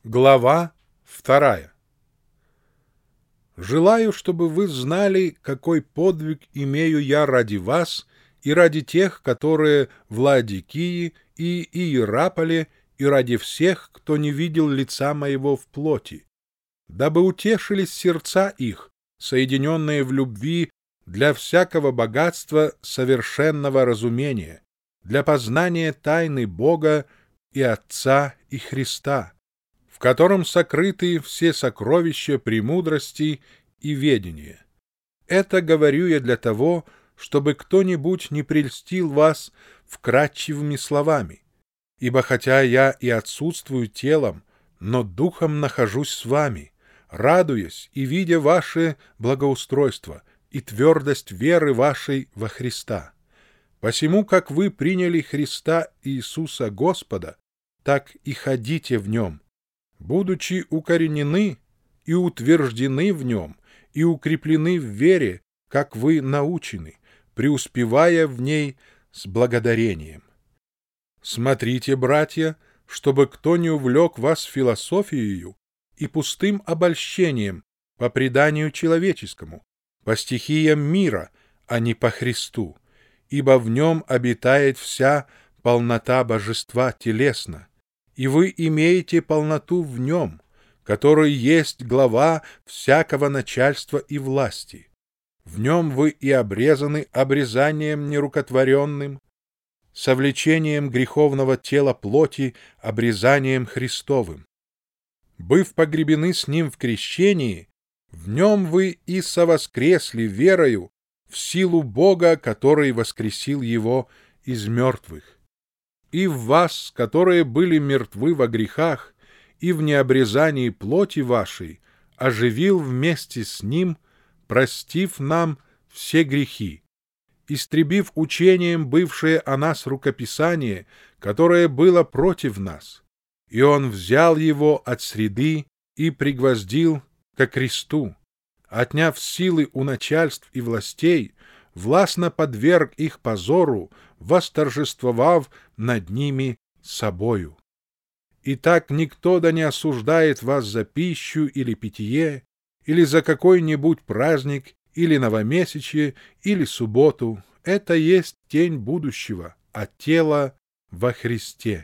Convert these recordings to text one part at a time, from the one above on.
Глава 2. Желаю, чтобы вы знали, какой подвиг имею я ради вас и ради тех, которые в Лаодикии и Иераполе, и ради всех, кто не видел лица моего в плоти, дабы утешились сердца их, соединенные в любви для всякого богатства совершенного разумения, для познания тайны Бога и Отца и Христа, в котором сокрыты все сокровища премудрости и ведения. Это говорю я для того, чтобы кто-нибудь не прельстил вас вкрадчивыми словами. Ибо хотя я и отсутствую телом, но духом нахожусь с вами, радуясь и видя ваше благоустройство и твердость веры вашей во Христа. Посему, как вы приняли Христа Иисуса Господа, так и ходите в Нем, будучи укоренены и утверждены в Нем, и укреплены в вере, как вы научены, преуспевая в ней с благодарением. Смотрите, братья, чтобы кто не увлек вас философией и пустым обольщением по преданию человеческому, по стихиям мира, а не по Христу, ибо в Нем обитает вся полнота божества телесно, и вы имеете полноту в Нем, который есть глава всякого начальства и власти. В Нем вы и обрезаны обрезанием нерукотворенным, совлечением греховного тела плоти, обрезанием Христовым. Быв погребены с Ним в крещении, в Нем вы и совоскресли верою в силу Бога, который воскресил Его из мертвых. И в вас, которые были мертвы во грехах и в необрезании плоти вашей, оживил вместе с Ним, простив нам все грехи, истребив учением бывшее о нас рукописание, которое было против нас. И Он взял его от среды и пригвоздил ко кресту, отняв силы у начальств и властей, властно подверг их позору, восторжествовав над ними собою. Итак, никто да не осуждает вас за пищу или питье, или за какой-нибудь праздник, или новомесячье, или субботу. Это есть тень будущего, а тело во Христе.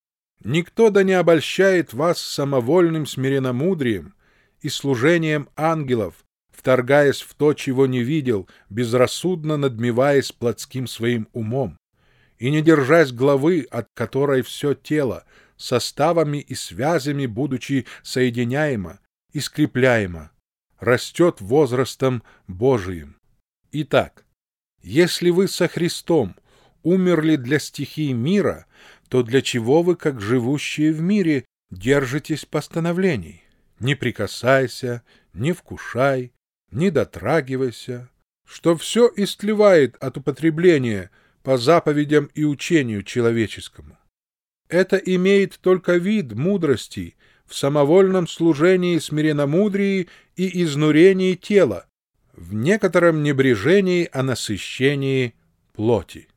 Никто да не обольщает вас самовольным смиренномудрием и служением ангелов, вторгаясь в то, чего не видел, безрассудно надмеваясь плотским своим умом, и не держась главы, от которой все тело, составами и связями, будучи соединяемо и скрепляемо, растет возрастом Божиим. Итак, если вы со Христом умерли для стихий мира, то для чего вы, как живущие в мире, держитесь постановлений? Не прикасайся, не вкушай, не дотрагивайся, что все истлевает от употребления по заповедям и учению человеческому. Это имеет только вид мудрости в самовольном служении смиренномудрии и изнурении тела, в некотором небрежении о насыщении плоти.